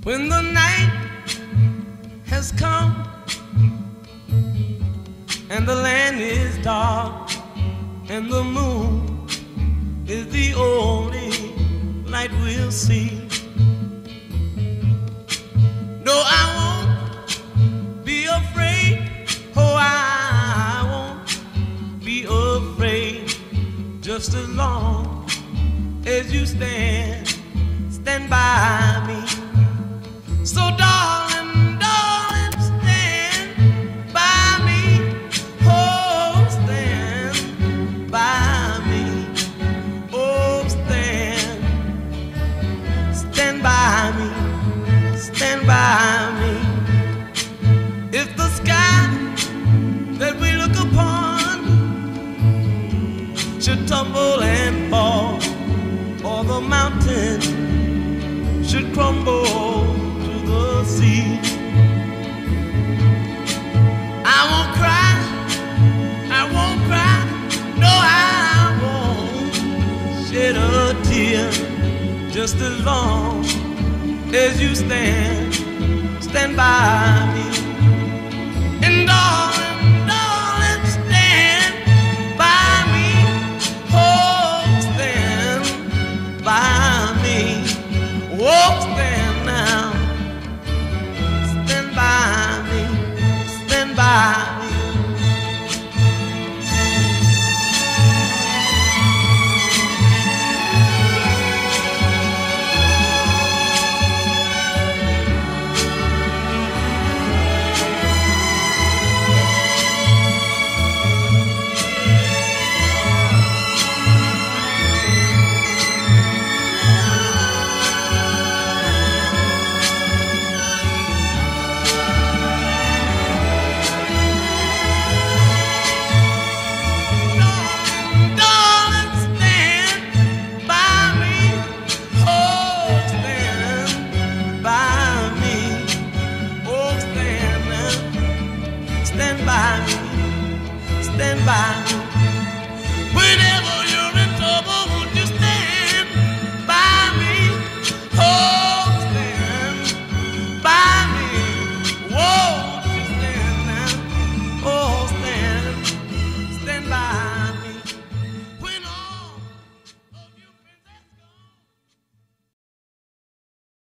When the night has come and the land is dark and the moon is the only light we'll see. No, I won't be afraid. Oh, I won't be afraid. Just as long as you stand by me. So darling, darling, stand by me. Oh, stand by me. Oh, stand by me. Stand by me. If the sky that we look upon should tumble and fall, or the mountain should crumble to the sea, I won't cry, I won't cry, no, I won't shed a tear. Just as long as you stand by me.